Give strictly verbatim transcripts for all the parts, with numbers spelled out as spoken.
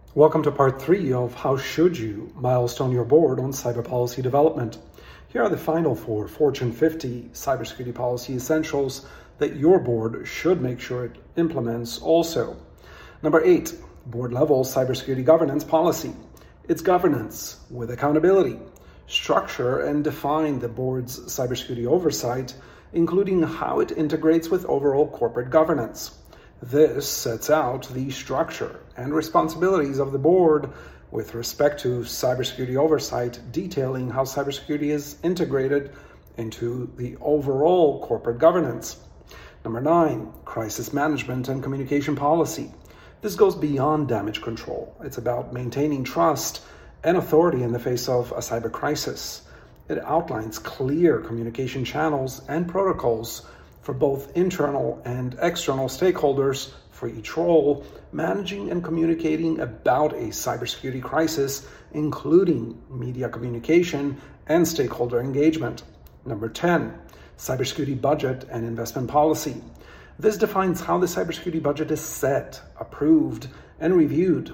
Welcome to part three of How Should You Milestone Your Board on Cyber Policy Development. Here are the final four Fortune fifty cybersecurity policy essentials that your board should make sure it implements also. Number eight, board level cybersecurity governance policy. It's governance with accountability. Structure and define the board's cybersecurity oversight, including how it integrates with overall corporate governance. This sets out the structure and responsibilities of the board with respect to cybersecurity oversight, detailing how cybersecurity is integrated into the overall corporate governance. Number nine, crisis management and communication policy. This goes beyond damage control. It's about maintaining trust and authority in the face of a cyber crisis. It outlines clear communication channels and protocols for both internal and external stakeholders for each role, managing and communicating about a cybersecurity crisis, including media communication and stakeholder engagement. Number ten, cybersecurity budget and investment policy. This defines how the cybersecurity budget is set, approved, and reviewed,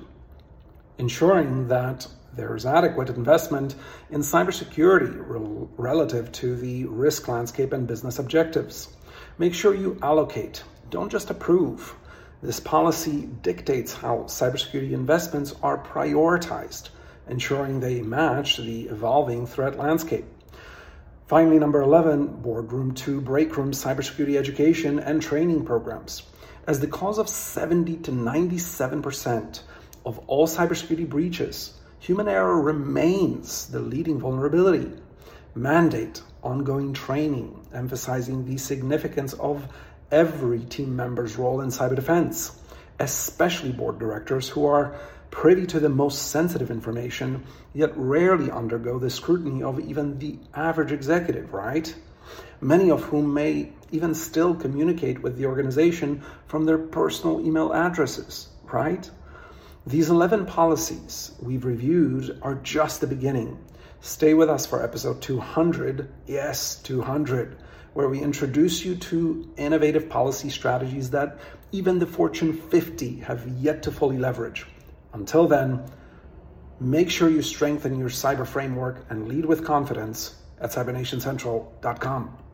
ensuring that there is adequate investment in cybersecurity rel- relative to the risk landscape and business objectives. Make sure you allocate, don't just approve. This policy dictates how cybersecurity investments are prioritized, ensuring they match the evolving threat landscape. Finally, number eleven, boardroom to breakroom cybersecurity education and training programs. As the cause of seventy to ninety-seven percent of all cybersecurity breaches, human error remains the leading vulnerability. Mandate ongoing training, emphasizing the significance of every team member's role in cyber defense, especially board directors who are privy to the most sensitive information, yet rarely undergo the scrutiny of even the average executive, right? Many of whom may even still communicate with the organization from their personal email addresses, right? These eleven policies we've reviewed are just the beginning. Stay with us for episode two hundred, yes, two hundred, where we introduce you to innovative policy strategies that even the Fortune fifty have yet to fully leverage. Until then, make sure you strengthen your cyber framework and lead with confidence at cyber nation central dot com.